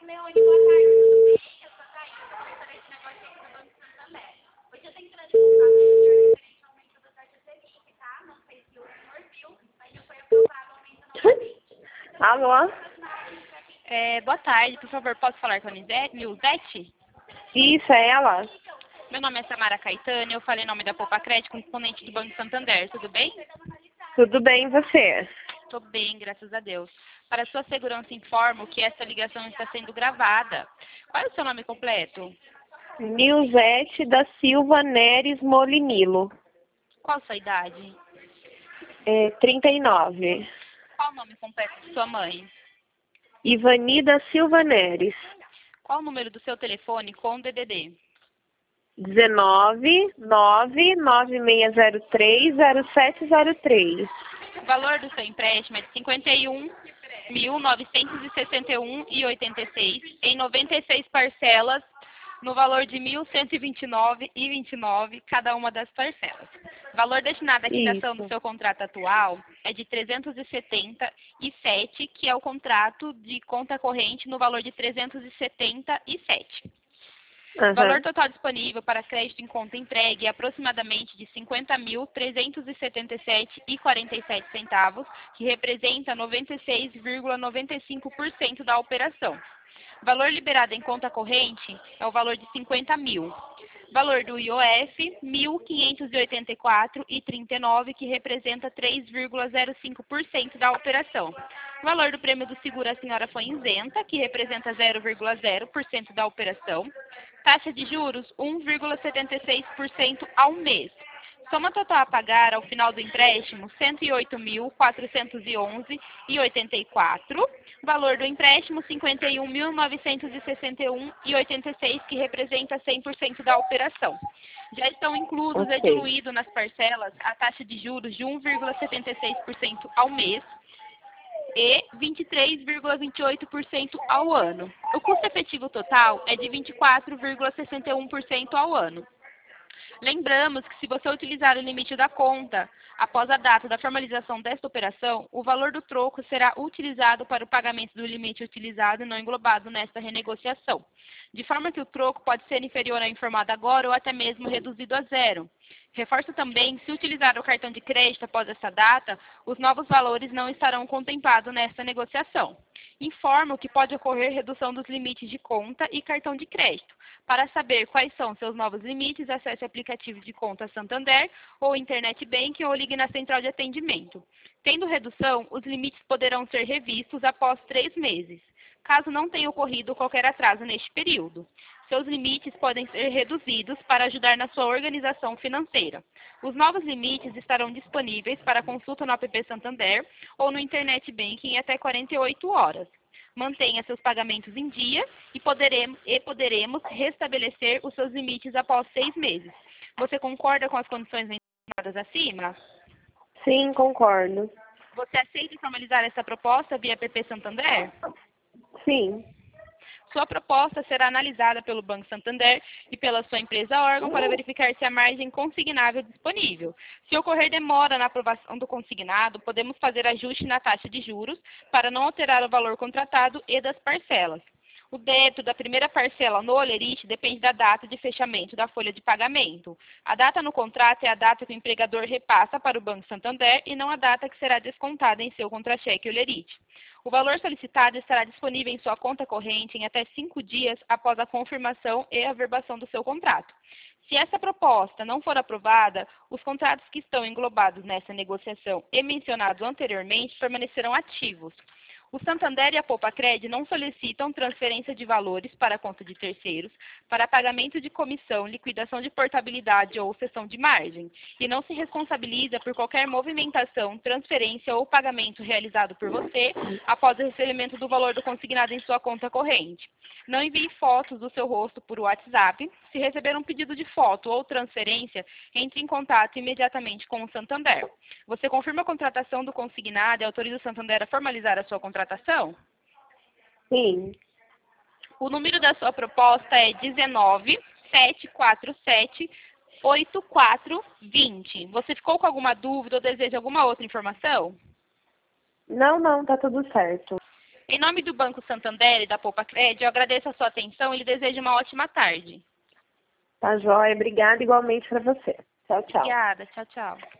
Leone, boa tarde, tudo bem? Eu sou a Thaís, eu gostaria esse negócio aqui do Banco Santander. Hoje eu tenho que entrar de contato com o senhor referente ao aumento da taxa Selic, tá? Não sei se o senhor viu, mas já foi aprovado o aumento novamente. Alô? Boa tarde, por favor, posso falar com a Nilzete? Isso, é ela? Meu nome é Samara Caetano, eu falei em nome da Poupa Crédito, componente do Banco Santander, tudo bem? Tudo bem, e você? Estou bem, graças a Deus. Para sua segurança, informo que essa ligação está sendo gravada. Qual é o seu nome completo? Nilzete da Silva Neres Molinilo. Qual a sua idade? 39. Qual o nome completo de sua mãe? Ivani da Silva Neres. Qual o número do seu telefone com DDD? 19 99603 0703. O valor do seu empréstimo é de R$ 51.961,86 em 96 parcelas, no valor de R$ 1.129,29 cada uma das parcelas. O valor destinado à quitação do seu contrato atual é de R$ 377, que é o contrato de conta corrente no valor de R$ 377. O valor total disponível para crédito em conta entregue é aproximadamente de R$ 50.377,47, que representa 96,95% da operação. O valor liberado em conta corrente é o valor de R$ 50 mil. Valor do IOF, R$ 1.584,39, que representa 3,05% da operação. O valor do prêmio do seguro a senhora foi isenta, que representa 0,0% da operação. Taxa de juros, 1,76% ao mês. Soma total a pagar ao final do empréstimo, R$ 108.411,84. Valor do empréstimo, R$ 51.961,86, que representa 100% da operação. Já estão inclusos e diluídos nas parcelas a taxa de juros de 1,76% ao mês e 23,28% ao ano. O custo efetivo total é de 24,61% ao ano. Lembramos que se você utilizar o limite da conta após a data da formalização desta operação, o valor do troco será utilizado para o pagamento do limite utilizado e não englobado nesta renegociação, de forma que o troco pode ser inferior ao informado agora ou até mesmo reduzido a zero. Reforço também que, se utilizar o cartão de crédito após essa data, os novos valores não estarão contemplados nesta negociação. Informo que pode ocorrer redução dos limites de conta e cartão de crédito. Para saber quais são seus novos limites, acesse o aplicativo de conta Santander ou Internet Banking ou ligue na central de atendimento. Tendo redução, os limites poderão ser revistos após 3 meses, caso não tenha ocorrido qualquer atraso neste período. Seus limites podem ser reduzidos para ajudar na sua organização financeira. Os novos limites estarão disponíveis para consulta no app Santander ou no Internet Banking em até 48 horas. Mantenha seus pagamentos em dia e poderemos restabelecer os seus limites após 6 meses. Você concorda com as condições mencionadas acima? Sim, concordo. Você aceita formalizar essa proposta via app Santander? Sim. Sua proposta será analisada pelo Banco Santander e pela sua empresa órgão para verificar se há margem consignável disponível. Se ocorrer demora na aprovação do consignado, podemos fazer ajuste na taxa de juros para não alterar o valor contratado e das parcelas. O débito da primeira parcela no Olerite depende da data de fechamento da folha de pagamento. A data no contrato é a data que o empregador repassa para o Banco Santander e não a data que será descontada em seu contra-cheque Olerite. O valor solicitado estará disponível em sua conta corrente em até 5 dias após a confirmação e averbação do seu contrato. Se essa proposta não for aprovada, os contratos que estão englobados nessa negociação e mencionados anteriormente permanecerão ativos. O Santander e a Poupa Crédito não solicitam transferência de valores para a conta de terceiros, para pagamento de comissão, liquidação de portabilidade ou cessão de margem, e não se responsabiliza por qualquer movimentação, transferência ou pagamento realizado por você após o recebimento do valor do consignado em sua conta corrente. Não envie fotos do seu rosto por WhatsApp. Se receber um pedido de foto ou transferência, entre em contato imediatamente com o Santander. Você confirma a contratação do consignado e autoriza o Santander a formalizar a sua contratação? Sim. O número da sua proposta é 19-747-8420. Você ficou com alguma dúvida ou deseja alguma outra informação? Não, tá tudo certo. Em nome do Banco Santander e da Poupa Cred, eu agradeço a sua atenção e lhe desejo uma ótima tarde. Tá joia. Obrigada igualmente para você. Tchau, tchau. Obrigada. Tchau, tchau.